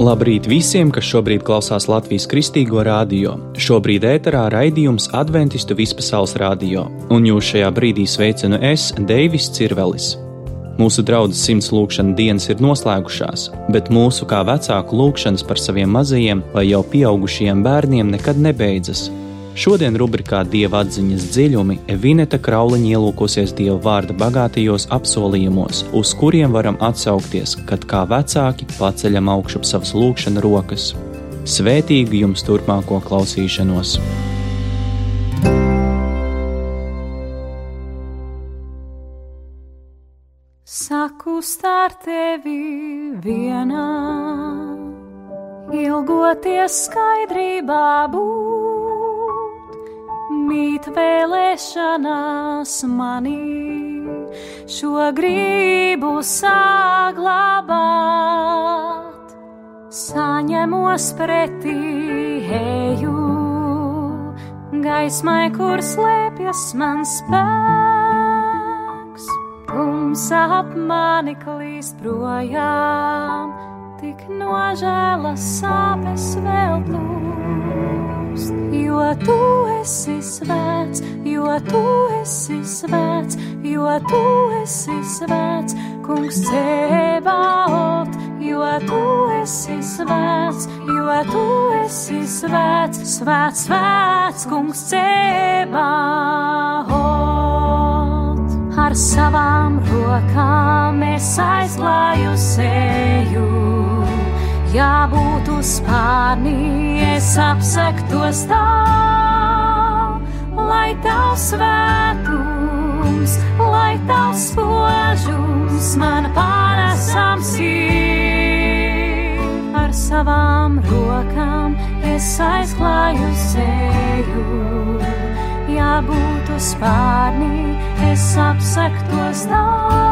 Labrīt visiem, kas šobrīd klausās Latvijas Kristīgo radio. Šobrīd ēterā raidījums Adventistu Vispasaules radio, un jūs šajā brīdī sveicinu es, Deivis Cirvelis. Mūsu draudzes 100 lūkšana dienas ir noslēgušās, bet mūsu kā vecāku lūkšanas par saviem mazajiem vai jau pieaugušajiem bērniem nekad nebeidzas. Šodien rubrikā Dieva atziņas dziļumi Vineta Krauliņa ielūkosies Dieva vārda bagātajos apsolījumos, uz kuriem varam atsaukties, kad kā vecāki paceļam augšup savas lūkšana rokas. Svētīgu jums turpmāko klausīšanos! Sakust ar tevi vienā, ilgoties skaidrībā būt. Mīt vēlēšanās manī, šo gribu saglabāt. Saņemos pretī eju, gaismai, kur slēpjas mans spēks. Tumsa ap mani klīst projām, tik nožēla sāpes vēl plūst. Jo tu esi svēts, jo tu esi svēts, jo tu esi svēts, kungs Cebaot. Jo tu esi svēts, jo tu esi svēts, svēts, svēts, kungs Cebaot. Ar savām rokām es aizklāju seju, ja būtu spārnī, es apsaktos tā, lai tavs svētums, lai tavs spožums man pārnesams ir. Ar savām rokām es aizklāju seju, ja būtu spārnī, es apsaktos tā,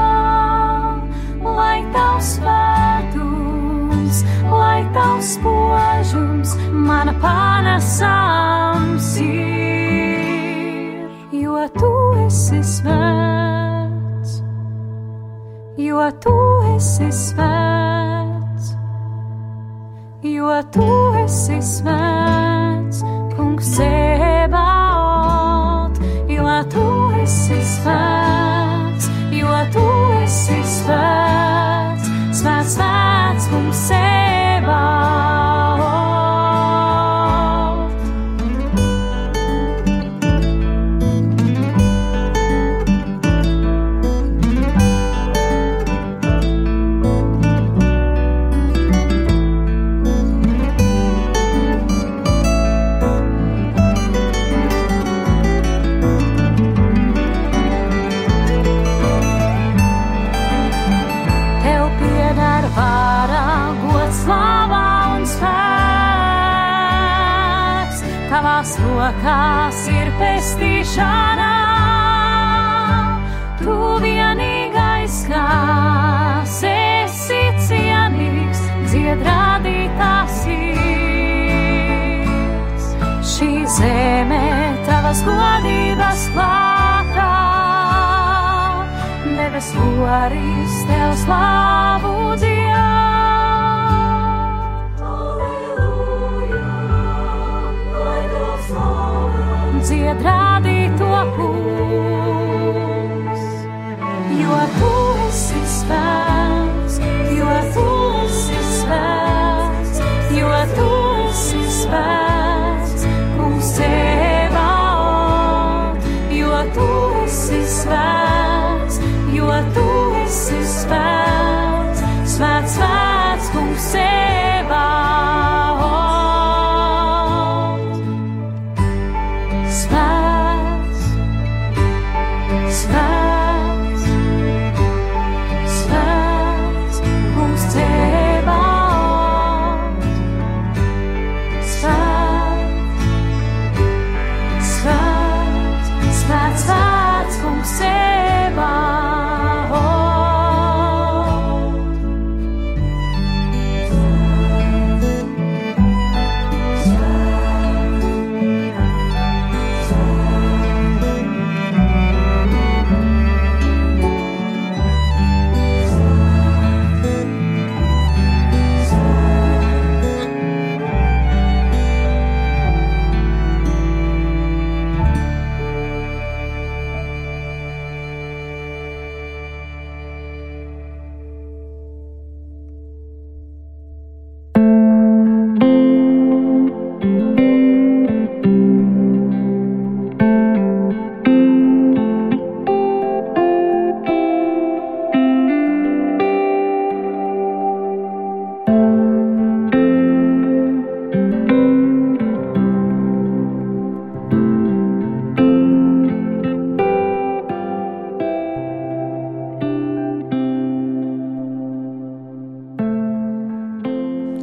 lai tavs svētums, lai tavs spožums man pārnesams ir. Jo tu esi svēts, jo tu esi svēts, jo tu esi svēts, kungs Cebaot. Jo tu esi svēts, jo tu esi svēts, svēts, svēts, kungs Cebaot. Tavās rokās ir pestīšana, tu vienīgais, kas esi cienīgs, dzied radītās sirds. Šī zeme tavas godības klātā, debes loris tev slavu dzied. Dzied radīto kungs, jo tu esi svēts, jo tu esi svēts, jo tu esi svēts, kungs Cebaot. Jo tu esi svēts, jo tu esi svēts, svēts, svēts, kungs Cebaot.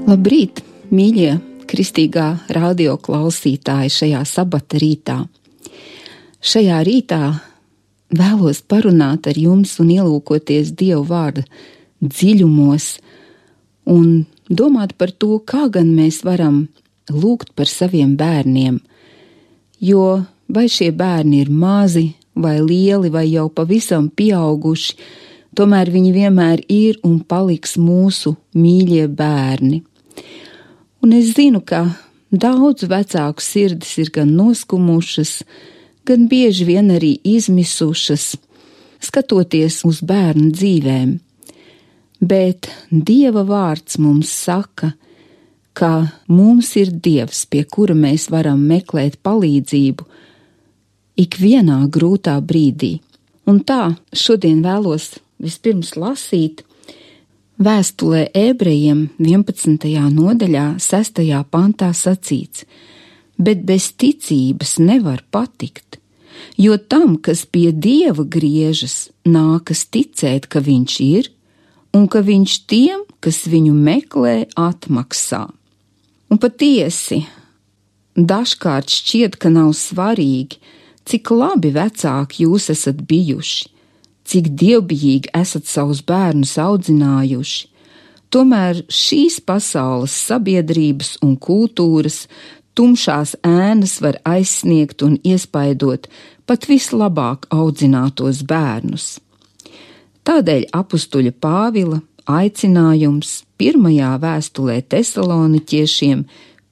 Labrīt, mīļie kristīgā radio klausītāji šajā sabata rītā. Šajā rītā vēlos parunāt ar jums un ielūkoties Dieva vārda dziļumos un domāt par to, kā gan mēs varam lūgt par saviem bērniem, jo vai šie bērni ir mazi vai lieli vai jau pavisam pieauguši, tomēr viņi vienmēr ir un paliks mūsu mīļie bērni. Un es zinu, ka daudzu vecāku sirdis ir gan noskumušas, gan bieži vien arī izmisušas, skatoties uz bērnu dzīvēm. Bet Dieva vārds mums saka, ka mums ir Dievs, pie kura mēs varam meklēt palīdzību ikvienā grūtā brīdī. Un tā šodien vēlos vispirms lasīt Vēstulē Ebrejiem 11. nodaļā 6. pantā sacīts: bet bez ticības nevar patikt, jo tam, kas pie Dieva griežas, nākas ticēt, ka viņš ir, un ka viņš tiem, kas viņu meklē, atmaksā. Un patiesi, dažkārt šķiet, ka nav svarīgi, cik labi vecāki jūs esat bijuši, cik dievbijīgi esat savus bērnus audzinājuši. Tomēr šīs pasaules sabiedrības un kultūras tumšās ēnas var aizsniegt un iespaidot pat vislabāk audzinātos bērnus. Tādēļ apustuļa Pāvila aicinājums pirmajā vēstulē Tesaloniķiešiem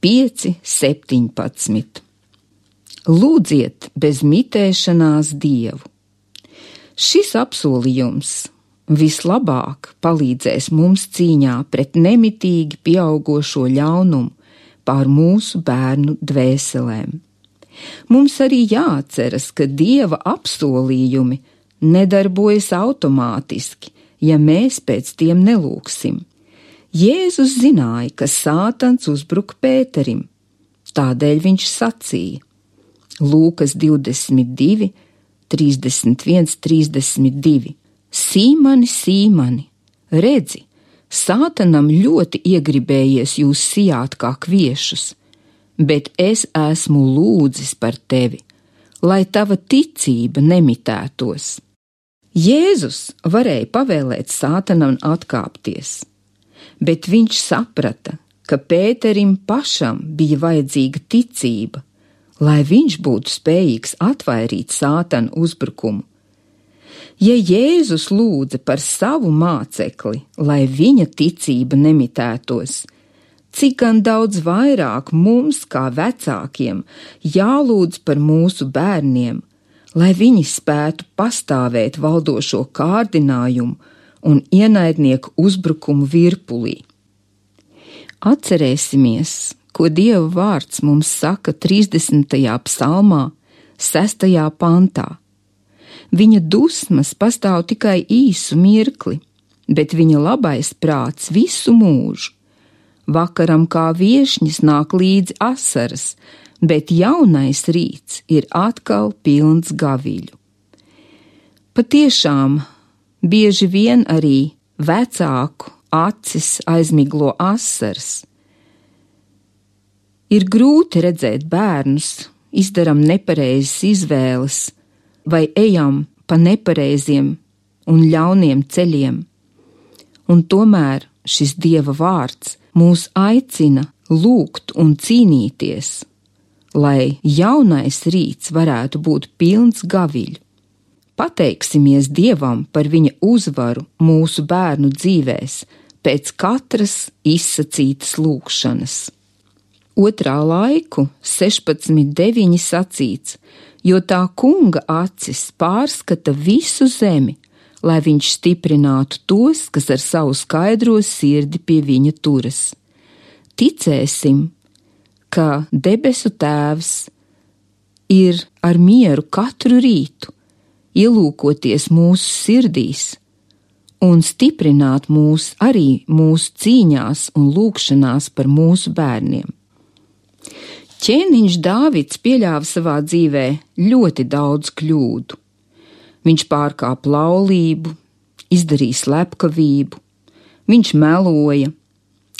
5:17. Lūdziet bez mitēšanās Dievu. Šis apsolījums vislabāk palīdzēs mums cīņā pret nemitīgi pieaugošo ļaunumu pār mūsu bērnu dvēselēm. Mums arī jāatceras, ka Dieva apsolījumi nedarbojas automātiski, ja mēs pēc tiem nelūksim. Jēzus zināja, ka Sātans uzbruk Pēterim, tādēļ viņš sacīja Lūkas 22, 31, 32. Sīmani, Sīmani, redzi, Sātanam ļoti iegribējies jūs sijāt kā kviešus, bet es esmu lūdzis par tevi, lai tava ticība nemitētos. Jēzus varēja pavēlēt Sātanam atkāpties, bet viņš saprata, ka Pēterim pašam bija vajadzīga ticība, lai viņš būtu spējīgs atvairīt Sātana uzbrukumu. Ja Jēzus lūdza par savu mācekli, lai viņa ticība nemitētos, cik gan daudz vairāk mums, kā vecākiem, jālūdz par mūsu bērniem, lai viņi spētu pastāvēt valdošo kārdinājumu un ienaidnieku uzbrukumu virpulī. Atcerēsimies, ko Dieva vārds mums saka 30. psalmā, 6. pantā. Viņa dusmas pastāv tikai īsu mirkli, bet viņa labais prāts visu mūžu. Vakaram kā viešņas nāk līdzi asaras, bet jaunais rīts ir atkal pilns gaviļu. Patiešām, bieži vien arī vecāku acis aizmiglo asaras. Ir grūti redzēt bērnus, izdaram nepareizas izvēles vai ejam pa nepareiziem un ļauniem ceļiem. Un tomēr šis Dieva vārds mūs aicina lūgt un cīnīties, lai jaunais rīts varētu būt pilns gaviļu. Pateiksimies Dievam par viņa uzvaru mūsu bērnu dzīvēs pēc katras izsacītas lūgšanas. 2. laiku 16:9 sacīts, jo tā kunga acis pārskata visu zemi, lai viņš stiprinātu tos, kas ar savu skaidro sirdi pie viņa turas. Ticēsim, ka debesu Tēvs ir ar mieru katru rītu, ielūkoties mūsu sirdīs un stiprināt mūs arī mūsu cīņās un lūgšanās par mūsu bērniem. Ķēniņš Dāvids pieļāva savā dzīvē ļoti daudz kļūdu. Viņš pārkāpa laulību, izdarīja slepkavību, viņš meloja,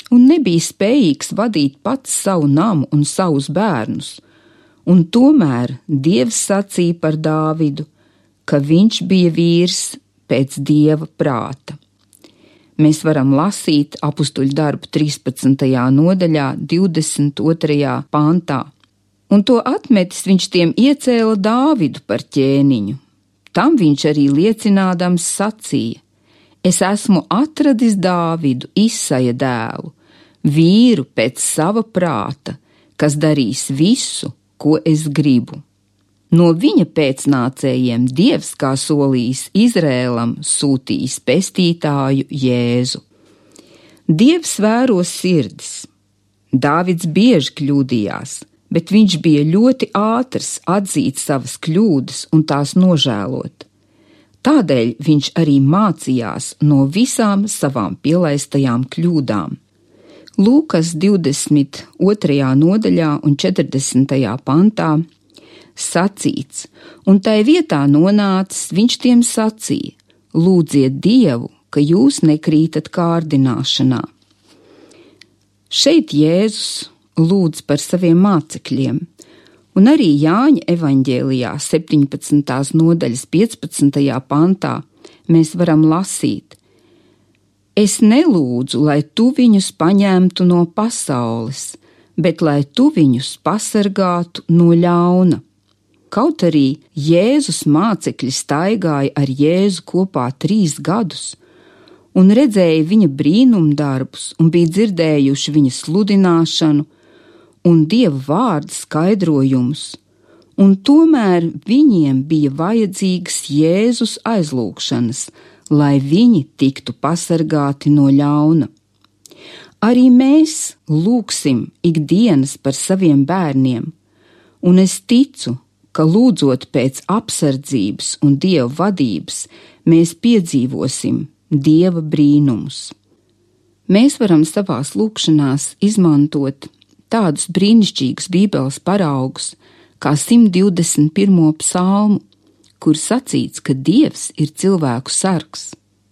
un nebija spējīgs vadīt pats savu namu un savus bērnus, un tomēr Dievs sacīja par Dāvidu, ka viņš bija vīrs pēc Dieva prāta. Mēs varam lasīt Apustuļu darbu 13. nodaļā, 22. pantā. Un to atmetis viņš tiem iecēla Dāvidu par ķēniņu. Tam viņš arī liecinādams sacīja: Es esmu atradis Dāvidu, Isaja dēlu, vīru pēc sava prāta, kas darīs visu, ko es gribu. No viņa pēcnācējiem Dievs, kā solījis Izrēlam, sūtījis pestītāju Jēzu. Dievs vēro sirdis. Dāvids bieži kļūdījās, bet viņš bija ļoti ātrs atzīt savas kļūdas un tās nožēlot. Tādēļ viņš arī mācījās no visām savām pielaistajām kļūdām. Lūkas 22. nodaļā un 40. pantā sacīts, un tai vietā nonācis, viņš tiem sacīja: Lūdziet Dievu, ka jūs nekrītat kārdināšanā. Šeit Jēzus lūdz par saviem mācekļiem, un arī Jāņa evaņģēlijā 17. nodaļas 15. pantā mēs varam lasīt: Es nelūdzu, lai tu viņus paņemtu no pasaules, bet lai tu viņus pasargātu no ļauna. Kaut arī Jēzus mācekļi staigāja ar Jēzu kopā 3 gadus un redzēja viņa brīnumdarbus un bija dzirdējuši viņa sludināšanu un Dieva vārda skaidrojumus, un tomēr viņiem bija vajadzīgas Jēzus aizlūgšanas, lai viņi tiktu pasargāti no ļauna. Arī mēs lūgsim ikdienas par saviem bērniem, un es ticu, ka lūdzot pēc apsardzības un Dieva vadības, mēs piedzīvosim Dieva brīnumus. Mēs varam savās lūgšanās izmantot tādus brīnišķīgus Bībeles paraugus kā 121. psalmu, kur sacīts, ka Dievs ir cilvēku sargs.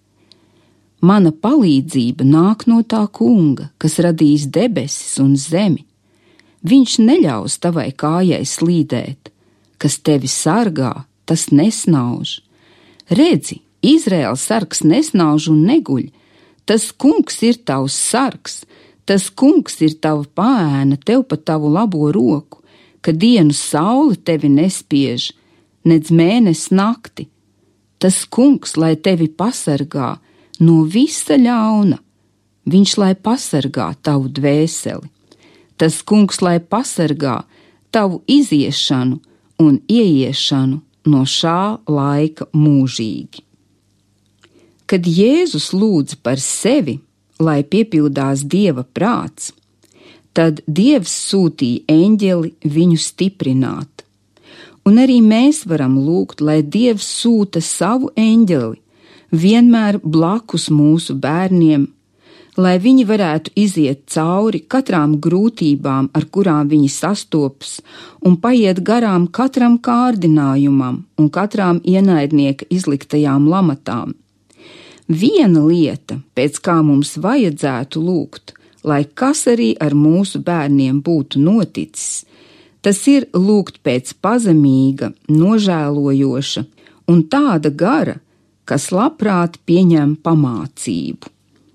Mana palīdzība nāk no tā Kunga, kas radījis debesis un zemi. Viņš neļaus tavai kājai slīdēt. Kas tevi sargā, tas nesnauž. Redzi, Izraēla sargs nesnauž un neguļ. Tas Kungs ir tavs sargs, tas Kungs ir tava paēna tev pa tavu labo roku, ka dienu saule tevi nespiež, nedz mēnesi nakti. Tas Kungs, lai tevi pasargā no visa ļauna, viņš lai pasargā tavu dvēseli. Tas Kungs, lai pasargā tavu iziešanu un ieiešanu no šā laika mūžīgi. Kad Jēzus lūdza par sevi, lai piepildās Dieva prāts, tad Dievs sūtīja eņģeli viņu stiprināt. Un arī mēs varam lūgt, lai Dievs sūta savu eņģeli vienmēr blakus mūsu bērniem, lai viņi varētu iziet cauri katrām grūtībām, ar kurām viņi sastopas, un paiet garām katram kārdinājumam un katrām ienaidnieka izliktajām lamatām. Viena lieta, pēc kā mums vajadzētu lūgt, lai kas arī ar mūsu bērniem būtu noticis, tas ir lūgt pēc pazemīga, nožēlojoša un tāda gara, kas labprāt pieņem pamācību.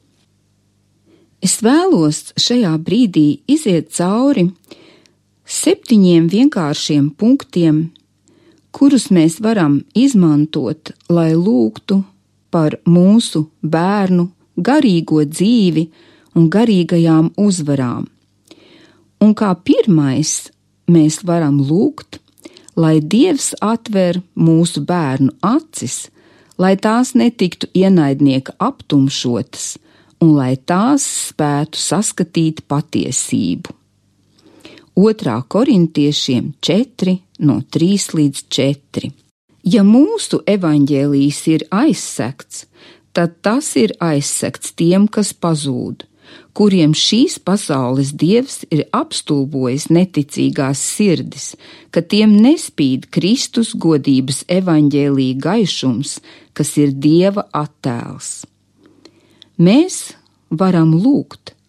Es vēlos šajā brīdī iziet cauri 7 vienkāršiem punktiem, kurus mēs varam izmantot, lai lūgtu par mūsu bērnu garīgo dzīvi un garīgajām uzvarām. Un kā pirmais mēs varam lūgt, lai Dievs atver mūsu bērnu acis, lai tās netiktu ienaidnieka aptumšotas, un lai tās spētu saskatīt patiesību. 2. Korintiešiem 4, no 3 līdz 4. Ja mūsu evaņģēlijs ir aizsegts, tad tas ir aizsegts tiem, kas pazūd, kuriem šīs pasaules dievs ir apstulbojis neticīgās sirdis, ka tiem nespīd Kristus godības evaņģēlija gaišums, kas ir Dieva attēls. Mēs varam lūgt,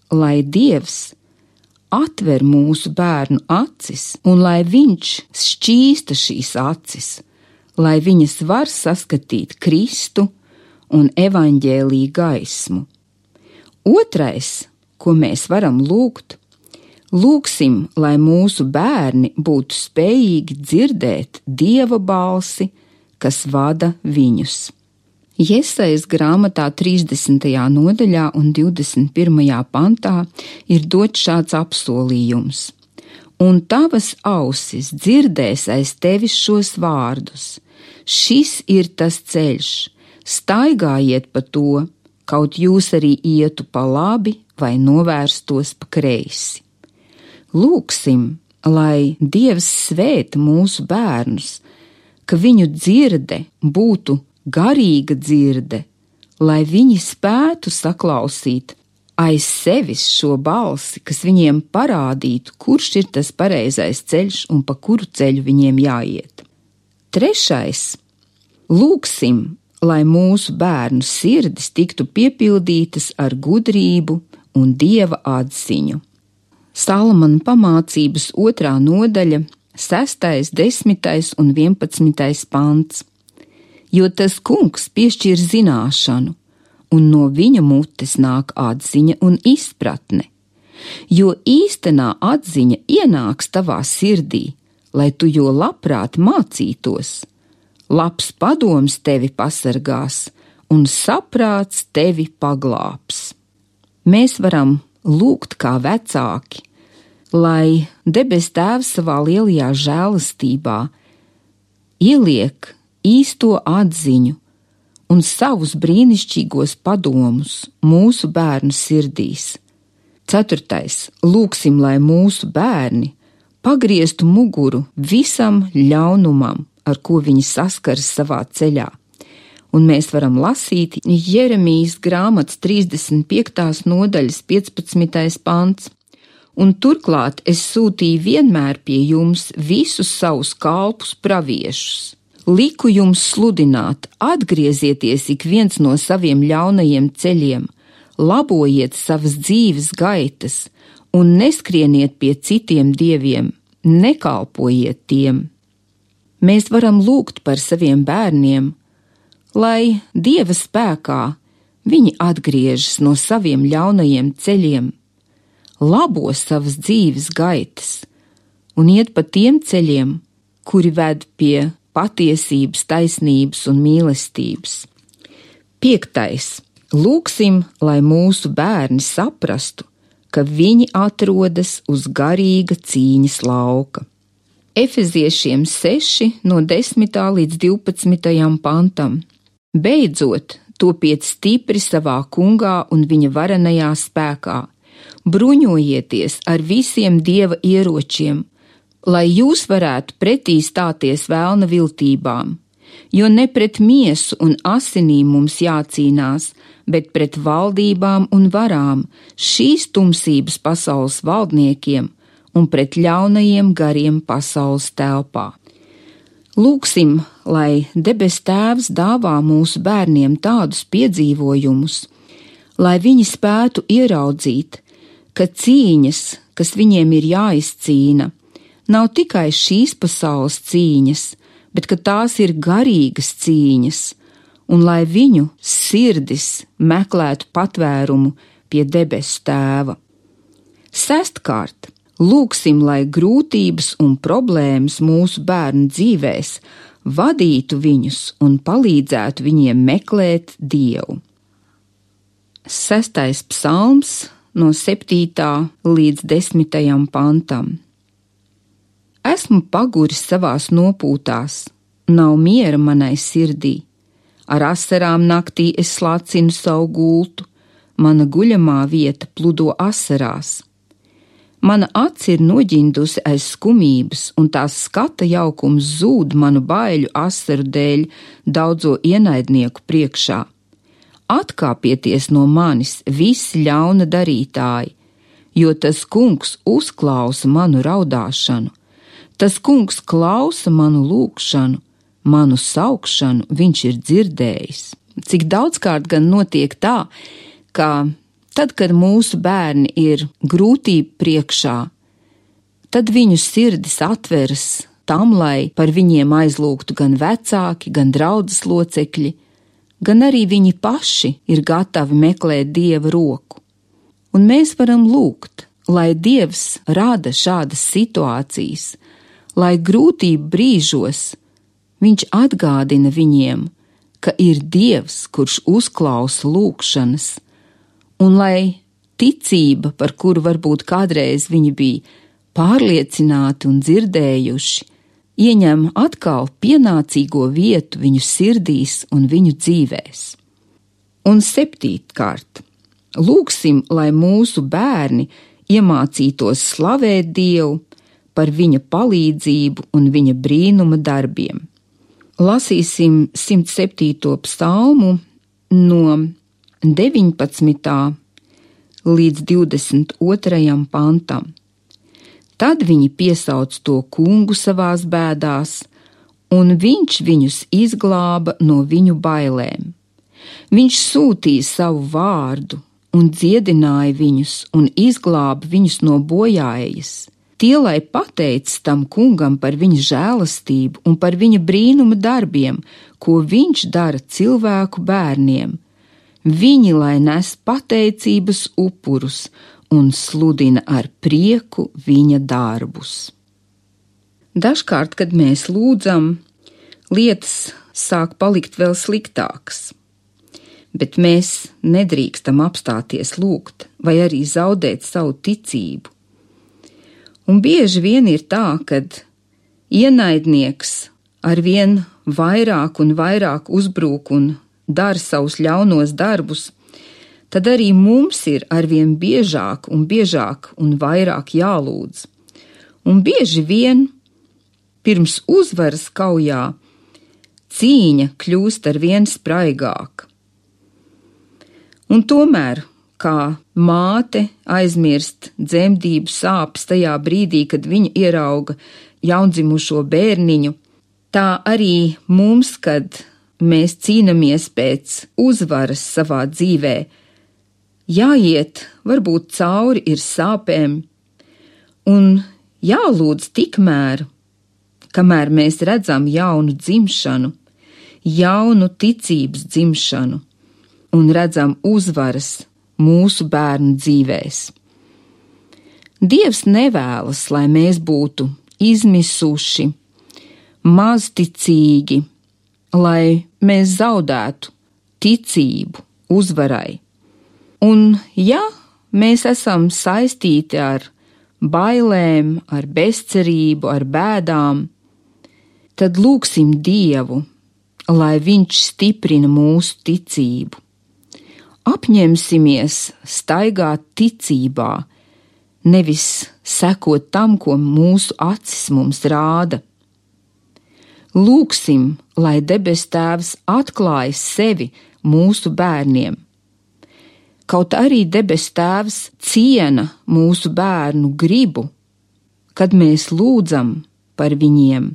lai Dievs atver mūsu bērnu acis un lai viņš šķīsta šīs acis, lai viņas var saskatīt Kristu un evaņģēlija gaismu. Otrais, ko mēs varam lūgt, lūgsim, lai mūsu bērni būtu spējīgi dzirdēt Dieva balsi, kas vada viņus. Jesajas grāmatā 30. nodaļā un 21. pantā ir dots šāds apsolījums. Un tavas ausis dzirdēs aiz tevis šos vārdus. Šis ir tas ceļš, staigājiet pa to, kaut jūs arī ietu pa labi vai novērstos pa kreisi. Lūgsim, lai Dievs svēta mūsu bērnus, ka viņu dzirde būtu garīga dzirde, lai viņi spētu saklausīt aiz sevis šo balsi, kas viņiem parādītu, kurš ir tas pareizais ceļš un pa kuru ceļu viņiem jāiet. Trešais, lūgsim, lai mūsu bērnu sirdis tiktu piepildītas ar gudrību un Dieva atziņu. Salamana pamācības 2. nodaļa, 6., 10. un 11. pants. Jo tas kungs piešķir zināšanu, un no viņa mutes nāk atziņa un izpratne. Jo īstenā atziņa ienāks tavā sirdī, lai tu jo labprāt mācītos. Labs padoms tevi pasargās, un saprāts tevi paglābs. Mēs varam lūgt kā vecāki, lai debes Tēvs savā lielajā žēlastībā ieliek īsto atziņu un savus brīnišķīgos padomus mūsu bērnu sirdīs. 4. Lūgsim, lai mūsu bērni pagrieztu muguru visam ļaunumam, ar ko viņi saskaras savā ceļā. Un mēs varam lasīt Jeremijas grāmatas 35. nodaļas 15. pants. Un turklāt es sūtīju vienmēr pie jums visus savus kalpus praviešus. Liku jums sludināt, atgriezieties ik viens no saviem ļaunajiem ceļiem, labojiet savas dzīves gaitas un neskrieniet pie citiem dieviem, nekalpojiet tiem. Mēs varam lūgt par saviem bērniem, lai Dieva spēkā viņi atgriežas no saviem ļaunajiem ceļiem, labo savas dzīves gaitas un iet pa tiem ceļiem, kuri ved pie patiesības, taisnības un mīlestības. 5. Lūgsim, lai mūsu bērni saprastu, ka viņi atrodas uz garīga cīņas lauka. Efeziešiem 6, no 10. līdz 12. pantam. Beidzot, topiet stipri savā kungā un viņa varenajā spēkā. Bruņojieties ar visiem Dieva ieročiem, lai jūs varētu pretī stāties vēlna viltībām, jo ne pret miesu un asinīm mums jācīnās, bet pret valdībām un varām, šīs tumsības pasaules valdniekiem un pret ļaunajiem gariem pasaules telpā. Lūgsim, lai debes Tēvs dāvā mūsu bērniem tādus piedzīvojumus, lai viņi spētu ieraudzīt, ka cīņas, kas viņiem ir jāizcīna, nav tikai šīs pasaules cīņas, bet ka tās ir garīgas cīņas, un lai viņu sirdis meklētu patvērumu pie debes Tēva. 6. Lūgsim, lai grūtības un problēmas mūsu bērnu dzīvēs vadītu viņus un palīdzētu viņiem meklēt Dievu. 6. psalms no 7. līdz 10. pantam. Esmu paguris savās nopūtās, nav miera manai sirdī. Ar asarām naktī es slacinu savu gultu, mana guļamā vieta pludo asarās. Mana aci ir noģindusi aiz skumības, un tās skata jaukums zūd manu baiļu asaru dēļ daudzo ienaidnieku priekšā. Atkāpieties no manis, visi ļauna darītāji, jo tas kungs uzklausa manu raudāšanu. Tas kungs klausa manu lūgšanu, manu saukšanu viņš ir dzirdējis. Cik daudzkārt gan notiek tā, ka Tad, kad mūsu bērni ir grūtību priekšā, tad viņu sirdis atveras tam, lai par viņiem aizlūgtu gan vecāki, gan draudzes locekļi, gan arī viņi paši ir gatavi meklēt Dieva roku. Un mēs varam lūgt, lai Dievs rada šādas situācijas, lai grūtību brīžos Viņš atgādina viņiem, ka ir Dievs, kurš uzklausa lūgšanas, un lai ticība, par kuru varbūt kādreiz viņi bija pārliecināti un dzirdējuši, ieņem atkal pienācīgo vietu viņu sirdīs un viņu dzīvēs. Un 7. Lūgsim, lai mūsu bērni iemācītos slavēt Dievu par viņa palīdzību un viņa brīnuma darbiem. Lasīsim 107. psalmu no 19. līdz 22. pantam. Tad viņi piesauc to kungu savās bēdās, un viņš viņus izglāba no viņu bailēm. Viņš sūtīja savu vārdu un dziedināja viņus un izglāba viņus no bojāejas. Tie, lai pateic tam kungam par viņa žēlastību un par viņa brīnuma darbiem, ko viņš dara cilvēku bērniem. Viņi, lai nes pateicības upurus un sludina ar prieku viņa darbus. Dažkārt, kad mēs lūdzam, lietas sāk palikt vēl sliktākas, bet mēs nedrīkstam apstāties lūgt vai arī zaudēt savu ticību. Un bieži vien ir tā, kad ienaidnieks arvien vairāk un vairāk uzbrūk un dara savus ļaunos darbus, tad arī mums ir arvien biežāk un vairāk jālūdz. Un bieži vien pirms uzvaras kaujā cīņa kļūst arvien spraigāka. Un tomēr, kā māte aizmirst dzemdību sāpes tajā brīdī, kad viņa ierauga jaundzimušo bērniņu, tā arī mums, kad mēs cīnamies pēc uzvaras savā dzīvē, jāiet varbūt cauri ir sāpēm un jālūdz tikmēr, kamēr mēs redzam jaunu dzimšanu, jaunu ticības dzimšanu un redzam uzvaras mūsu bērnu dzīvēs. Dievs nevēlas, lai mēs būtu izmisuši, mazticīgi, lai mēs zaudētu ticību uzvarai. Un ja mēs esam saistīti ar bailēm, ar bezcerību, ar bēdām, tad lūgsim Dievu, lai Viņš stiprina mūsu ticību. Apņemsimies staigāt ticībā, nevis sekot tam, ko mūsu acis mums rāda. Lūgsim, lai debes Tēvs atklāj sevi mūsu bērniem. Kaut arī debes Tēvs ciena mūsu bērnu gribu, kad mēs lūdzam par viņiem.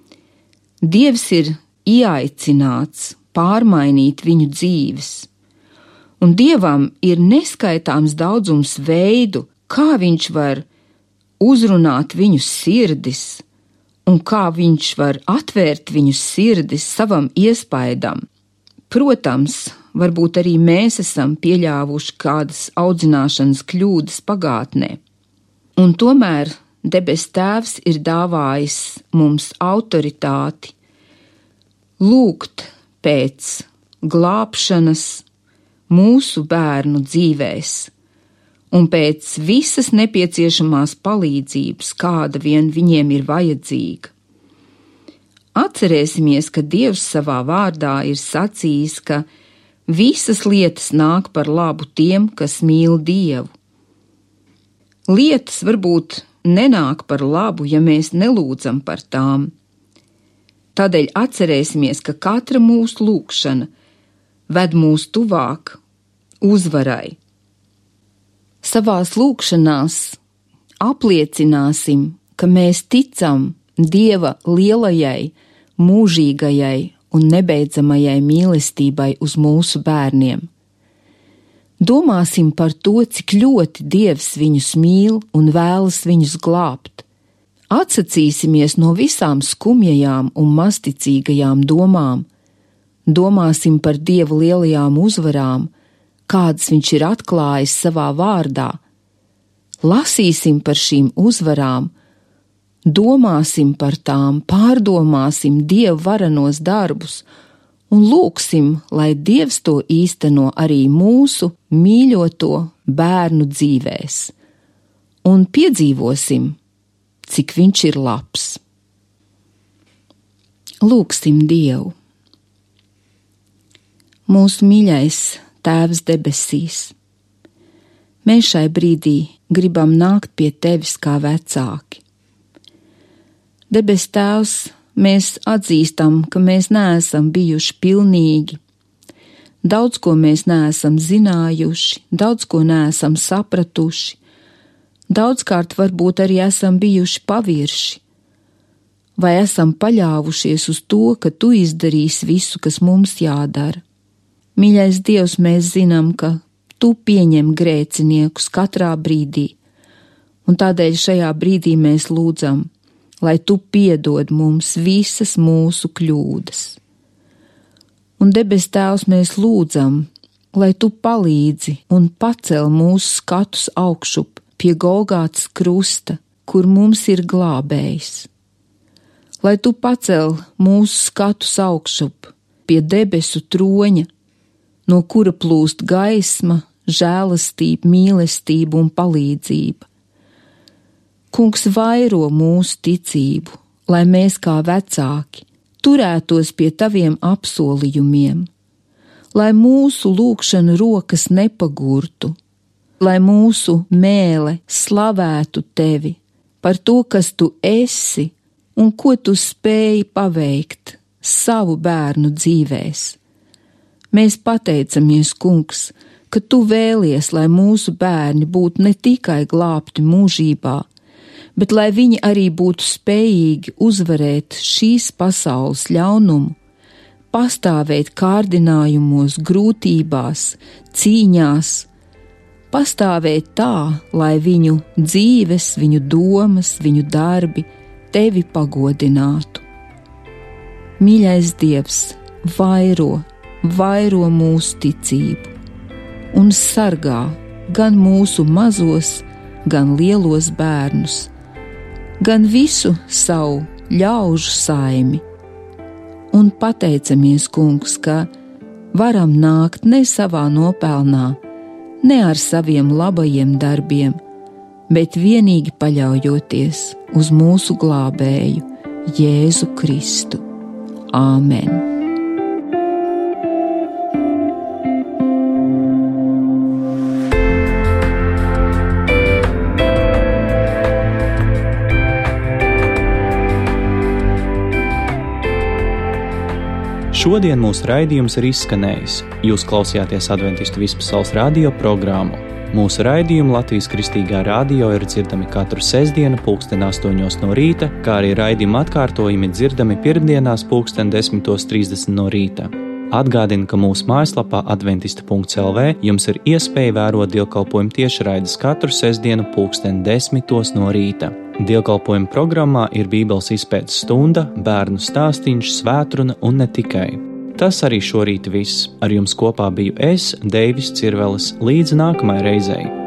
Dievs ir ieaicināts pārmainīt viņu dzīves. Un Dievam ir neskaitāms daudzums veidu, kā Viņš var uzrunāt viņu sirdis un kā Viņš var atvērt viņu sirdis savam iespaidam. Protams, varbūt arī mēs esam pieļāvuši kādas audzināšanas kļūdas pagātnē. Un tomēr debes Tēvs ir dāvājis mums autoritāti lūgt pēc glābšanas mūsu bērnu dzīvēs un pēc visas nepieciešamās palīdzības, kāda vien viņiem ir vajadzīga. Atcerēsimies, ka Dievs savā vārdā ir sacījis, ka visas lietas nāk par labu tiem, kas mīl Dievu. Lietas varbūt nenāk par labu, ja mēs nelūdzam par tām. Tādēļ atcerēsimies, ka katra mūsu lūgšana ved mūs tuvāk uzvarai. Savās lūgšanās apliecināsim, ka mēs ticam Dieva lielajai, mūžīgajai un nebeidzamajai mīlestībai uz mūsu bērniem. Domāsim par to, cik ļoti Dievs viņus mīl un vēlas viņus glābt. Atsacīsimies no visām skumjajām un masticīgajām domām. Domāsim par Dieva lielajām uzvarām, kādas viņš ir atklājis savā vārdā. Lasīsim par šīm uzvarām, domāsim par tām, pārdomāsim Dieva varenos darbus un lūgsim, lai Dievs to īsteno arī mūsu mīļoto bērnu dzīvēs. Un piedzīvosim, cik viņš ir labs. Lūgsim Dievu. Mūsu mīļais Tēvs debesīs, mēs šai brīdī gribam nākt pie Tevis kā vecāki. Debes Tēvs, mēs atzīstam, ka mēs neesam bijuši pilnīgi. Daudz ko mēs neesam zinājuši, daudz ko neesam sapratuši, daudzkārt varbūt arī esam bijuši pavirši, vai esam paļāvušies uz to, ka Tu izdarīsi visu, kas mums jādara. Mīļais Dievs, mēs zinām, ka Tu pieņem grēciniekus katrā brīdī, un tādēļ šajā brīdī mēs lūdzam, lai Tu piedod mums visas mūsu kļūdas. Un debes Tēvs, mēs lūdzam, lai Tu palīdzi un pacel mūsu skatus augšup pie Golgātas krusta, kur mums ir glābējs. Lai Tu pacel mūsu skatus augšup pie debesu troņa, no kura plūst gaisma, žēlastība, mīlestība un palīdzība. Kungs, vairo mūsu ticību, lai mēs kā vecāki turētos pie Taviem apsolījumiem, lai mūsu lūgšanu rokas nepagurtu, lai mūsu mēle slavētu Tevi par to, kas Tu esi un ko Tu spēji paveikt savu bērnu dzīvēs. Mēs pateicamies, Kungs, ka Tu vēlies, lai mūsu bērni būtu ne tikai glābti mūžībā, bet lai viņi arī būtu spējīgi uzvarēt šīs pasaules ļaunumu, pastāvēt kārdinājumos, grūtībās, cīņās, pastāvēt tā, lai viņu dzīves, viņu domas, viņu darbi Tevi pagodinātu. Mīļais Dievs, vairo mūsu ticību un sargā gan mūsu mazos, gan lielos bērnus, gan visu savu ļaužu saimi. Un pateicamies, Kungs, ka varam nākt ne savā nopelnā, ne ar saviem labajiem darbiem, bet vienīgi paļaujoties uz mūsu glābēju, Jēzu Kristu. Āmen! Šodien mūsu raidījums ir izskanējis. Jūs klausījāties Adventistu Vispasaules radio programmu. Mūsu raidījumi Latvijas Kristīgā radio ir dzirdami katru sestdienu 8:00 no rīta, kā arī raidījuma atkārtojumi dzirdami pirmdienās 10:30 no rīta. Atgādinu, ka mūsu mājaslapā adventista.lv jums ir iespēja vērot dievkalpojumu tiešraides katru sestdienu 10:10 no rīta. Dievkalpojuma programmā ir Bībeles izpētes stunda, bērnu stāstīņš, svētruna un ne tikai. Tas arī šorīt viss. Ar jums kopā biju es, Deivis Cirvelis, līdz nākamajai reizei.